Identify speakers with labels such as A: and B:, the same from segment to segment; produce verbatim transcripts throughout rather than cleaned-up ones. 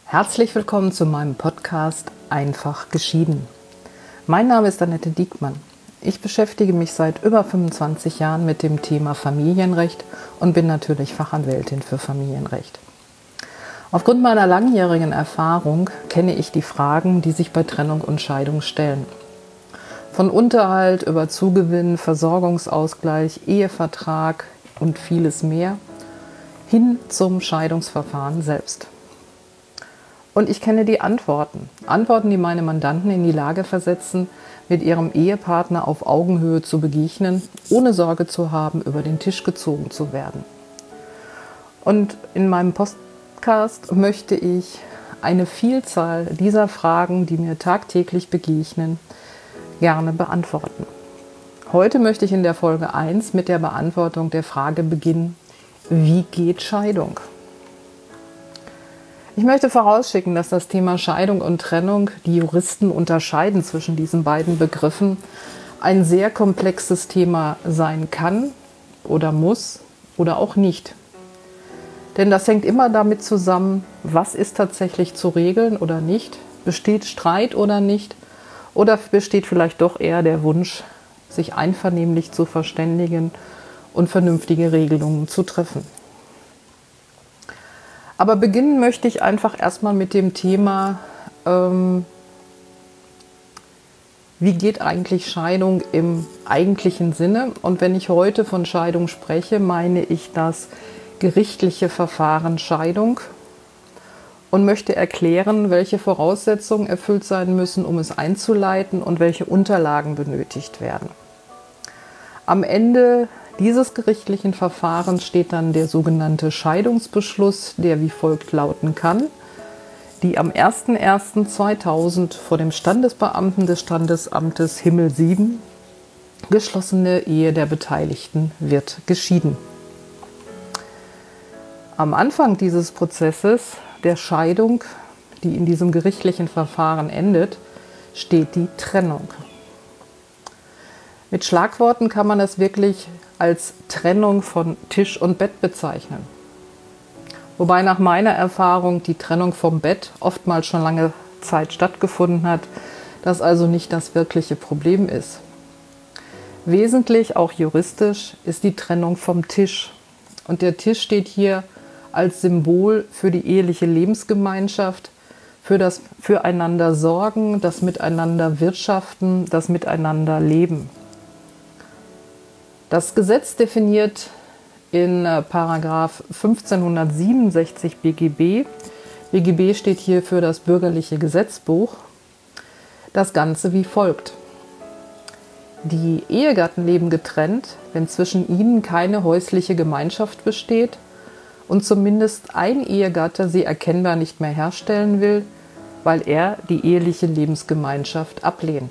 A: Herzlich willkommen zu meinem Podcast Einfach geschieden. Mein Name ist Annette Diekmann. Ich beschäftige mich seit über fünfundzwanzig Jahren mit dem Thema Familienrecht und bin natürlich Fachanwältin für Familienrecht. Aufgrund meiner langjährigen Erfahrung kenne ich die Fragen, die sich bei Trennung und Scheidung stellen. Von Unterhalt über Zugewinn, Versorgungsausgleich, Ehevertrag und vieles mehr hin zum Scheidungsverfahren selbst. Und ich kenne die Antworten. Antworten, die meine Mandanten in die Lage versetzen, mit ihrem Ehepartner auf Augenhöhe zu begegnen, ohne Sorge zu haben, über den Tisch gezogen zu werden. Und in meinem Podcast möchte ich eine Vielzahl dieser Fragen, die mir tagtäglich begegnen, gerne beantworten. Heute möchte ich in der Folge eins mit der Beantwortung der Frage beginnen: Wie geht Scheidung? Ich möchte vorausschicken, dass das Thema Scheidung und Trennung, die Juristen unterscheiden zwischen diesen beiden Begriffen, ein sehr komplexes Thema sein kann oder muss oder auch nicht. Denn das hängt immer damit zusammen, was ist tatsächlich zu regeln oder nicht, besteht Streit oder nicht, oder besteht vielleicht doch eher der Wunsch, sich einvernehmlich zu verständigen und vernünftige Regelungen zu treffen. Aber beginnen möchte ich einfach erstmal mit dem Thema, ähm, wie geht eigentlich Scheidung im eigentlichen Sinne? Und wenn ich heute von Scheidung spreche, meine ich das gerichtliche Verfahren Scheidung und möchte erklären, welche Voraussetzungen erfüllt sein müssen, um es einzuleiten und welche Unterlagen benötigt werden. Am Ende dieses gerichtlichen Verfahrens steht dann der sogenannte Scheidungsbeschluss, der wie folgt lauten kann: Die am ersten ersten zweitausend vor dem Standesbeamten des Standesamtes Himmel sieben geschlossene Ehe der Beteiligten wird geschieden. Am Anfang dieses Prozesses der Scheidung, die in diesem gerichtlichen Verfahren endet, steht die Trennung. Mit Schlagworten kann man es wirklich als Trennung von Tisch und Bett bezeichnen. Wobei nach meiner Erfahrung die Trennung vom Bett oftmals schon lange Zeit stattgefunden hat, das also nicht das wirkliche Problem ist. Wesentlich, auch juristisch, ist die Trennung vom Tisch. Und der Tisch steht hier als Symbol für die eheliche Lebensgemeinschaft, für das Füreinander sorgen, das Miteinander wirtschaften, das Miteinander leben. Das Gesetz definiert in Paragraph fünfzehnhundertsiebenundsechzig B G B, B G B steht hier für das bürgerliche Gesetzbuch, das Ganze wie folgt: Die Ehegatten leben getrennt, wenn zwischen ihnen keine häusliche Gemeinschaft besteht und zumindest ein Ehegatte sie erkennbar nicht mehr herstellen will, weil er die eheliche Lebensgemeinschaft ablehnt.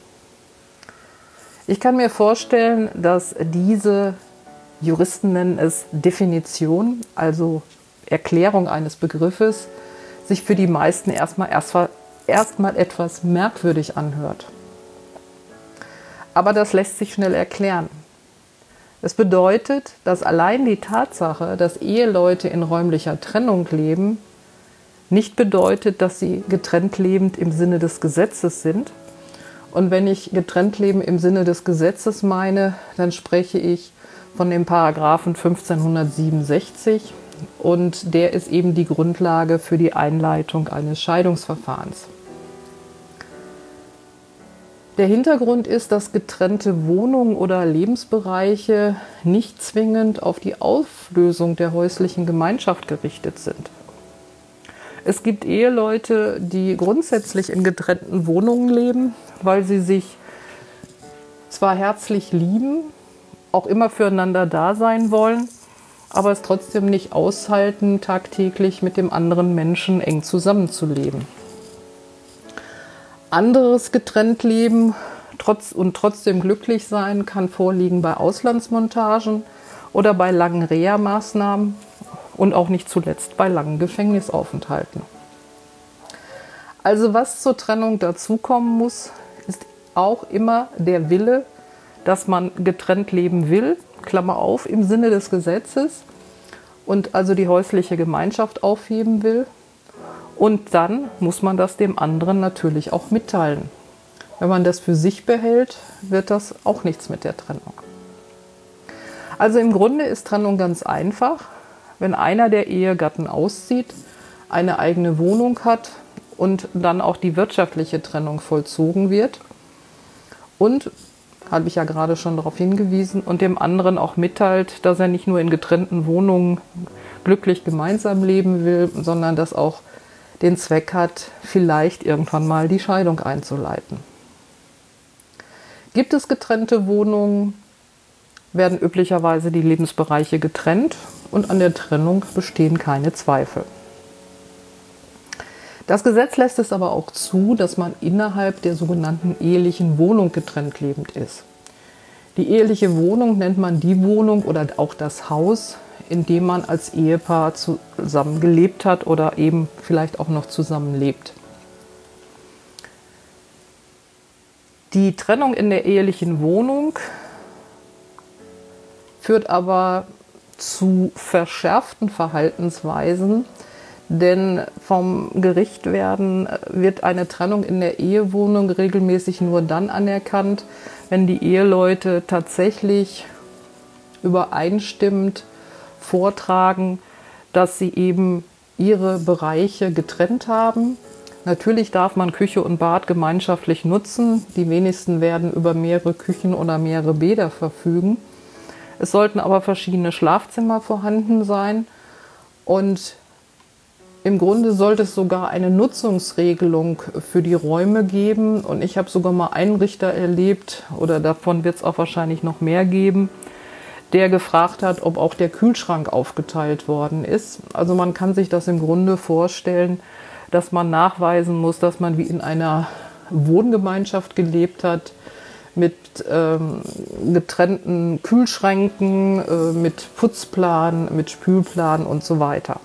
A: Ich kann mir vorstellen, dass diese, Juristen nennen es Definition, also Erklärung eines Begriffes, sich für die meisten erstmal, erstmal, erstmal etwas merkwürdig anhört. Aber das lässt sich schnell erklären. Es bedeutet, dass allein die Tatsache, dass Eheleute in räumlicher Trennung leben, nicht bedeutet, dass sie getrennt lebend im Sinne des Gesetzes sind. Und wenn ich getrennt leben im Sinne des Gesetzes meine, dann spreche ich von dem Paragraphen fünfzehnhundertsiebenundsechzig und der ist eben die Grundlage für die Einleitung eines Scheidungsverfahrens. Der Hintergrund ist, dass getrennte Wohnungen oder Lebensbereiche nicht zwingend auf die Auflösung der häuslichen Gemeinschaft gerichtet sind. Es gibt Eheleute, die grundsätzlich in getrennten Wohnungen leben, weil sie sich zwar herzlich lieben, auch immer füreinander da sein wollen, aber es trotzdem nicht aushalten, tagtäglich mit dem anderen Menschen eng zusammenzuleben. Anderes getrennt leben trotz und trotzdem glücklich sein kann vorliegen bei Auslandsmontagen oder bei langen Reha-Maßnahmen und auch nicht zuletzt bei langen Gefängnisaufenthalten. Also was zur Trennung dazukommen muss, ist auch immer der Wille, dass man getrennt leben will, Klammer auf, im Sinne des Gesetzes, und also die häusliche Gemeinschaft aufheben will Und dann muss man das dem anderen natürlich auch mitteilen. Wenn man das für sich behält, wird das auch nichts mit der Trennung. Also im Grunde ist Trennung ganz einfach. Wenn einer der Ehegatten auszieht, eine eigene Wohnung hat und dann auch die wirtschaftliche Trennung vollzogen wird und, habe ich ja gerade schon darauf hingewiesen, und dem anderen auch mitteilt, dass er nicht nur in getrennten Wohnungen glücklich gemeinsam leben will, sondern das auch den Zweck hat, vielleicht irgendwann mal die Scheidung einzuleiten. Gibt es getrennte Wohnungen, werden üblicherweise die Lebensbereiche getrennt und an der Trennung bestehen keine Zweifel. Das Gesetz lässt es aber auch zu, dass man innerhalb der sogenannten ehelichen Wohnung getrennt lebend ist. Die eheliche Wohnung nennt man die Wohnung oder auch das Haus, in dem man als Ehepaar zusammen gelebt hat oder eben vielleicht auch noch zusammenlebt. Die Trennung in der ehelichen Wohnung führt aber zu verschärften Verhaltensweisen, denn vom Gericht werden wird eine Trennung in der Ehewohnung regelmäßig nur dann anerkannt, wenn die Eheleute tatsächlich übereinstimmend vortragen, dass sie eben ihre Bereiche getrennt haben. Natürlich darf man Küche und Bad gemeinschaftlich nutzen. Die wenigsten werden über mehrere Küchen oder mehrere Bäder verfügen. Es sollten aber verschiedene Schlafzimmer vorhanden sein und im Grunde sollte es sogar eine Nutzungsregelung für die Räume geben. Und ich habe sogar mal einen Richter erlebt, oder davon wird es auch wahrscheinlich noch mehr geben, der gefragt hat, ob auch der Kühlschrank aufgeteilt worden ist. Also man kann sich das im Grunde vorstellen, dass man nachweisen muss, dass man wie in einer Wohngemeinschaft gelebt hat, mit ähm, getrennten Kühlschränken, äh, mit Putzplan, mit Spülplan und so weiter.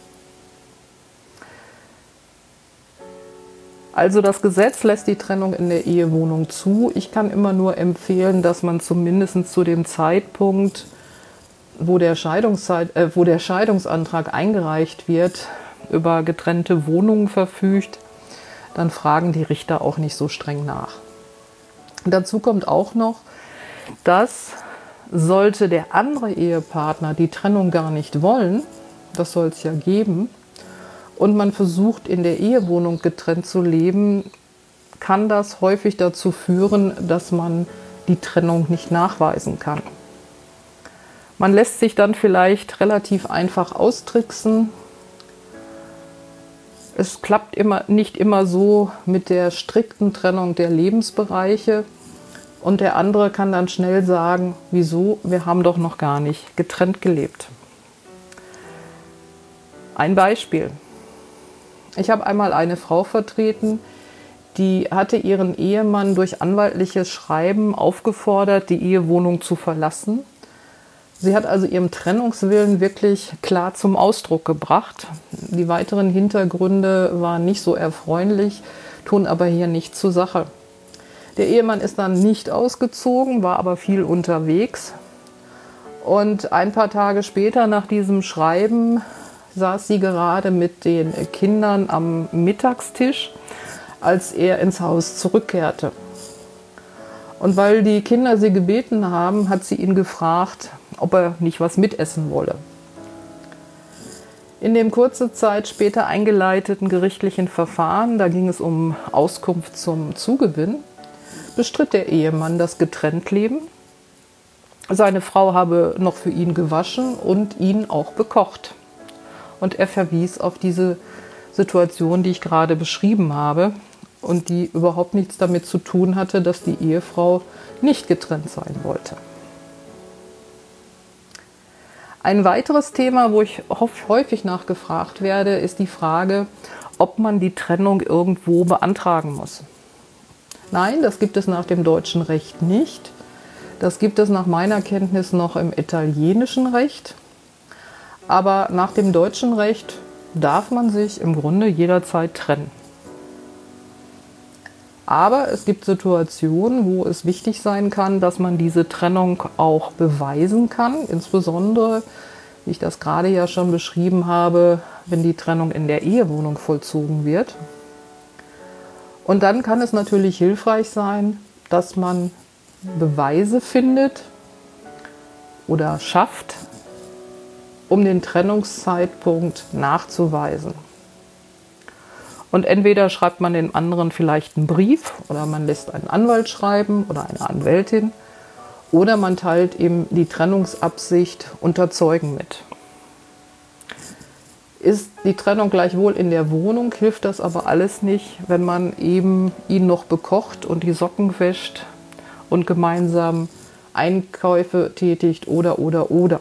A: Also das Gesetz lässt die Trennung in der Ehewohnung zu. Ich kann immer nur empfehlen, dass man zumindest zu dem Zeitpunkt, wo der, Scheidungszeit, äh, wo der Scheidungsantrag eingereicht wird, über getrennte Wohnungen verfügt. Dann fragen die Richter auch nicht so streng nach. Dazu kommt auch noch, dass sollte der andere Ehepartner die Trennung gar nicht wollen, das soll es ja geben, und man versucht, in der Ehewohnung getrennt zu leben, kann das häufig dazu führen, dass man die Trennung nicht nachweisen kann. Man lässt sich dann vielleicht relativ einfach austricksen. Es klappt immer, nicht immer so mit der strikten Trennung der Lebensbereiche. Und der andere kann dann schnell sagen, wieso, wir haben doch noch gar nicht getrennt gelebt. Ein Beispiel. Ich habe einmal eine Frau vertreten, die hatte ihren Ehemann durch anwaltliches Schreiben aufgefordert, die Ehewohnung zu verlassen. Sie hat also ihren Trennungswillen wirklich klar zum Ausdruck gebracht. Die weiteren Hintergründe waren nicht so erfreulich, tun aber hier nichts zur Sache. Der Ehemann ist dann nicht ausgezogen, war aber viel unterwegs. Und ein paar Tage später nach diesem Schreiben saß sie gerade mit den Kindern am Mittagstisch, als er ins Haus zurückkehrte. Und weil die Kinder sie gebeten haben, hat sie ihn gefragt, ob er nicht was mitessen wolle. In dem kurze Zeit später eingeleiteten gerichtlichen Verfahren, da ging es um Auskunft zum Zugewinn, bestritt der Ehemann das Getrenntleben. Seine Frau habe noch für ihn gewaschen und ihn auch bekocht. Und er verwies auf diese Situation, die ich gerade beschrieben habe und die überhaupt nichts damit zu tun hatte, dass die Ehefrau nicht getrennt sein wollte. Ein weiteres Thema, wo ich häufig nachgefragt werde, ist die Frage, ob man die Trennung irgendwo beantragen muss. Nein, das gibt es nach dem deutschen Recht nicht. Das gibt es nach meiner Kenntnis noch im italienischen Recht. Aber nach dem deutschen Recht darf man sich im Grunde jederzeit trennen. Aber es gibt Situationen, wo es wichtig sein kann, dass man diese Trennung auch beweisen kann. Insbesondere, wie ich das gerade ja schon beschrieben habe, wenn die Trennung in der Ehewohnung vollzogen wird. Und dann kann es natürlich hilfreich sein, dass man Beweise findet oder schafft, um den Trennungszeitpunkt nachzuweisen. Und entweder schreibt man dem anderen vielleicht einen Brief oder man lässt einen Anwalt schreiben oder eine Anwältin oder man teilt ihm die Trennungsabsicht unter Zeugen mit. Ist die Trennung gleichwohl in der Wohnung, hilft das aber alles nicht, wenn man eben ihn noch bekocht und die Socken wäscht und gemeinsam Einkäufe tätigt oder, oder, oder.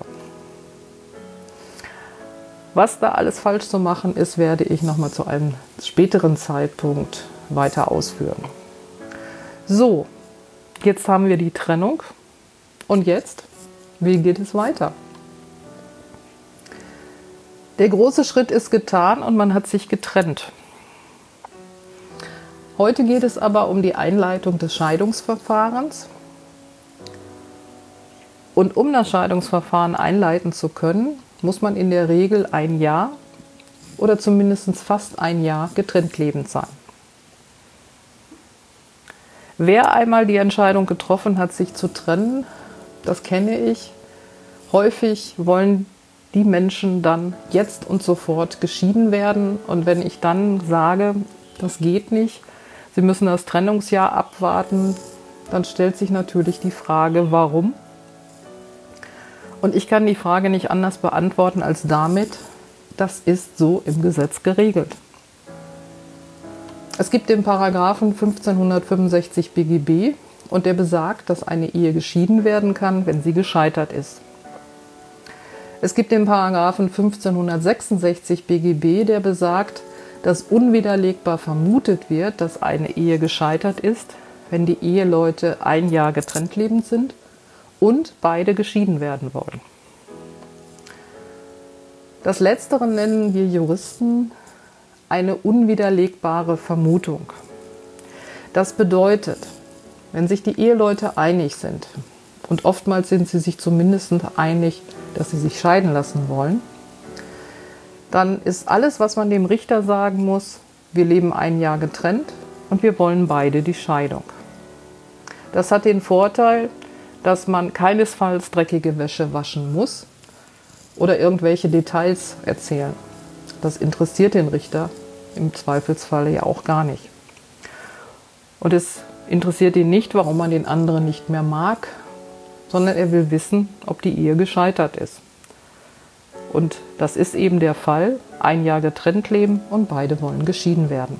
A: Was da alles falsch zu machen ist, werde ich nochmal zu einem späteren Zeitpunkt weiter ausführen. So, jetzt haben wir die Trennung. Und jetzt, wie geht es weiter? Der große Schritt ist getan und man hat sich getrennt. Heute geht es aber um die Einleitung des Scheidungsverfahrens. Und um das Scheidungsverfahren einleiten zu können, muss man in der Regel ein Jahr oder zumindest fast ein Jahr getrennt lebend sein. Wer einmal die Entscheidung getroffen hat, sich zu trennen, das kenne ich. Häufig wollen die Menschen dann jetzt und sofort geschieden werden. Und wenn ich dann sage, das geht nicht, sie müssen das Trennungsjahr abwarten, dann stellt sich natürlich die Frage, warum? Und ich kann die Frage nicht anders beantworten als damit, das ist so im Gesetz geregelt. Es gibt den Paragraphen fünfzehnhundertfünfundsechzig B G B und der besagt, dass eine Ehe geschieden werden kann, wenn sie gescheitert ist. Es gibt den Paragraphen fünfzehnhundertsechsundsechzig B G B, der besagt, dass unwiderlegbar vermutet wird, dass eine Ehe gescheitert ist, wenn die Eheleute ein Jahr getrennt lebend sind und beide geschieden werden wollen. Das Letztere nennen wir Juristen eine unwiderlegbare Vermutung. Das bedeutet, wenn sich die Eheleute einig sind, und oftmals sind sie sich zumindest einig, dass sie sich scheiden lassen wollen, dann ist alles, was man dem Richter sagen muss, wir leben ein Jahr getrennt und wir wollen beide die Scheidung. Das hat den Vorteil, dass man keinesfalls dreckige Wäsche waschen muss oder irgendwelche Details erzählen. Das interessiert den Richter im Zweifelsfall ja auch gar nicht. Und es interessiert ihn nicht, warum man den anderen nicht mehr mag, sondern er will wissen, ob die Ehe gescheitert ist. Und das ist eben der Fall, ein Jahr getrennt leben und beide wollen geschieden werden.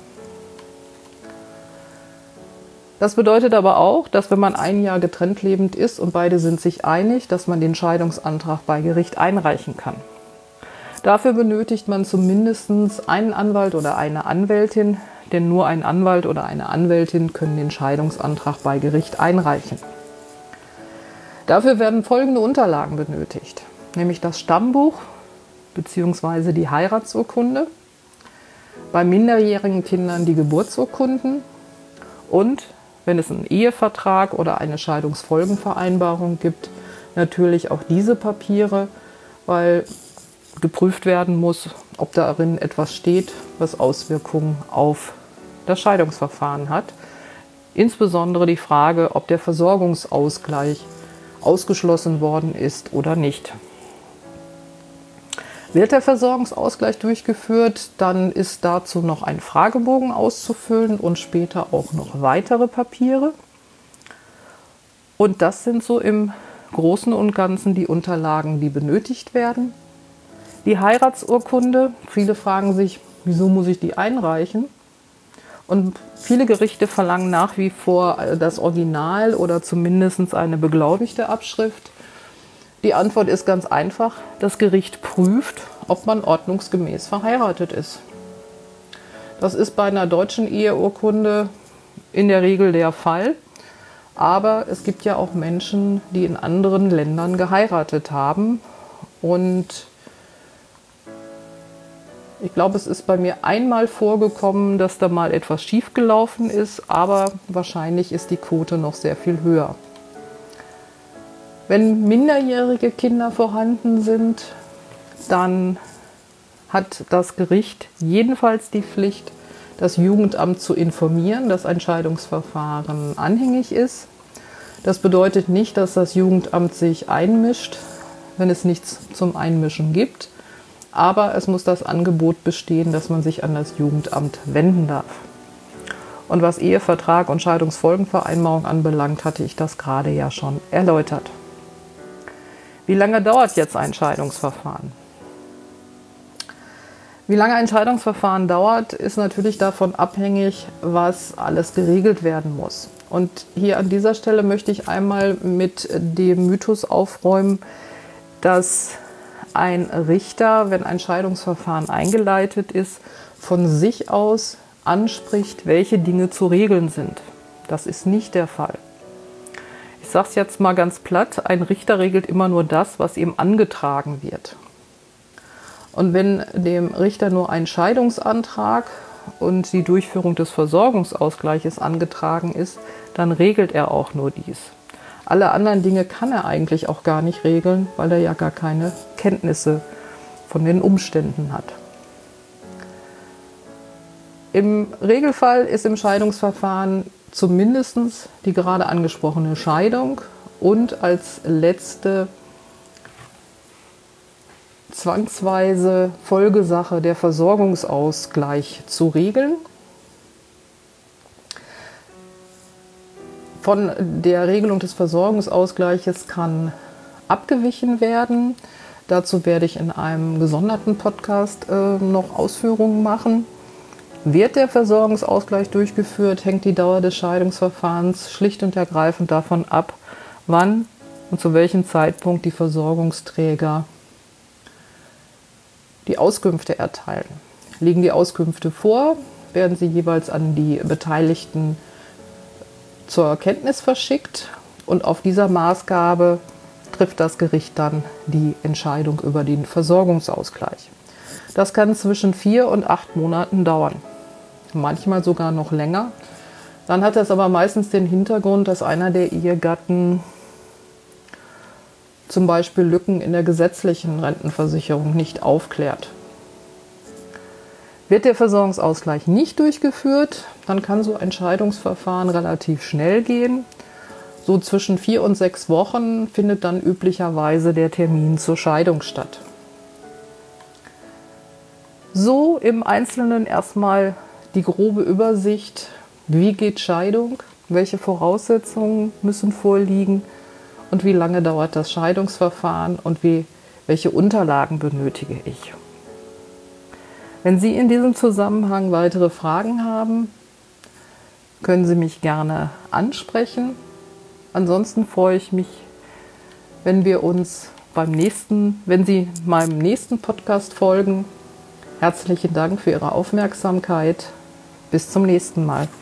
A: Das bedeutet aber auch, dass wenn man ein Jahr getrennt lebend ist und beide sind sich einig, dass man den Scheidungsantrag bei Gericht einreichen kann. Dafür benötigt man zumindest einen Anwalt oder eine Anwältin, denn nur ein Anwalt oder eine Anwältin können den Scheidungsantrag bei Gericht einreichen. Dafür werden folgende Unterlagen benötigt, nämlich das Stammbuch bzw. die Heiratsurkunde, bei minderjährigen Kindern die Geburtsurkunden und, wenn es einen Ehevertrag oder eine Scheidungsfolgenvereinbarung gibt, natürlich auch diese Papiere, weil geprüft werden muss, ob darin etwas steht, was Auswirkungen auf das Scheidungsverfahren hat. Insbesondere die Frage, ob der Versorgungsausgleich ausgeschlossen worden ist oder nicht. Wird der Versorgungsausgleich durchgeführt, dann ist dazu noch ein Fragebogen auszufüllen und später auch noch weitere Papiere. Und das sind so im Großen und Ganzen die Unterlagen, die benötigt werden. Die Heiratsurkunde, viele fragen sich, wieso muss ich die einreichen? Und viele Gerichte verlangen nach wie vor das Original oder zumindest eine beglaubigte Abschrift. Die Antwort ist ganz einfach, das Gericht prüft, ob man ordnungsgemäß verheiratet ist. Das ist bei einer deutschen Eheurkunde in der Regel der Fall, aber es gibt ja auch Menschen, die in anderen Ländern geheiratet haben und ich glaube, es ist bei mir einmal vorgekommen, dass da mal etwas schiefgelaufen ist, aber wahrscheinlich ist die Quote noch sehr viel höher. Wenn minderjährige Kinder vorhanden sind, dann hat das Gericht jedenfalls die Pflicht, das Jugendamt zu informieren, dass ein Scheidungsverfahren anhängig ist. Das bedeutet nicht, dass das Jugendamt sich einmischt, wenn es nichts zum Einmischen gibt. Aber es muss das Angebot bestehen, dass man sich an das Jugendamt wenden darf. Und was Ehevertrag und Scheidungsfolgenvereinbarung anbelangt, hatte ich das gerade ja schon erläutert. Wie lange dauert jetzt ein Scheidungsverfahren? Wie lange ein Scheidungsverfahren dauert, ist natürlich davon abhängig, was alles geregelt werden muss. Und hier an dieser Stelle möchte ich einmal mit dem Mythos aufräumen, dass ein Richter, wenn ein Scheidungsverfahren eingeleitet ist, von sich aus anspricht, welche Dinge zu regeln sind. Das ist nicht der Fall. Ich sage es jetzt mal ganz platt, ein Richter regelt immer nur das, was ihm angetragen wird. Und wenn dem Richter nur ein Scheidungsantrag und die Durchführung des Versorgungsausgleiches angetragen ist, dann regelt er auch nur dies. Alle anderen Dinge kann er eigentlich auch gar nicht regeln, weil er ja gar keine Kenntnisse von den Umständen hat. Im Regelfall ist im Scheidungsverfahren zumindest die gerade angesprochene Scheidung und als letzte zwangsweise Folgesache der Versorgungsausgleich zu regeln. Von der Regelung des Versorgungsausgleiches kann abgewichen werden. Dazu werde ich in einem gesonderten Podcast äh, noch Ausführungen machen. Wird der Versorgungsausgleich durchgeführt, hängt die Dauer des Scheidungsverfahrens schlicht und ergreifend davon ab, wann und zu welchem Zeitpunkt die Versorgungsträger die Auskünfte erteilen. Liegen die Auskünfte vor, werden sie jeweils an die Beteiligten zur Kenntnis verschickt und auf dieser Maßgabe trifft das Gericht dann die Entscheidung über den Versorgungsausgleich. Das kann zwischen vier und acht Monaten dauern, manchmal sogar noch länger. Dann hat das aber meistens den Hintergrund, dass einer der Ehegatten zum Beispiel Lücken in der gesetzlichen Rentenversicherung nicht aufklärt. Wird der Versorgungsausgleich nicht durchgeführt, dann kann so ein Scheidungsverfahren relativ schnell gehen. So zwischen vier und sechs Wochen findet dann üblicherweise der Termin zur Scheidung statt. So im Einzelnen erstmal die grobe Übersicht, wie geht Scheidung, welche Voraussetzungen müssen vorliegen und wie lange dauert das Scheidungsverfahren und wie, welche Unterlagen benötige ich. Wenn Sie in diesem Zusammenhang weitere Fragen haben, können Sie mich gerne ansprechen. Ansonsten freue ich mich, wenn wir uns beim nächsten, wenn Sie meinem nächsten Podcast folgen. Herzlichen Dank für Ihre Aufmerksamkeit. Bis zum nächsten Mal.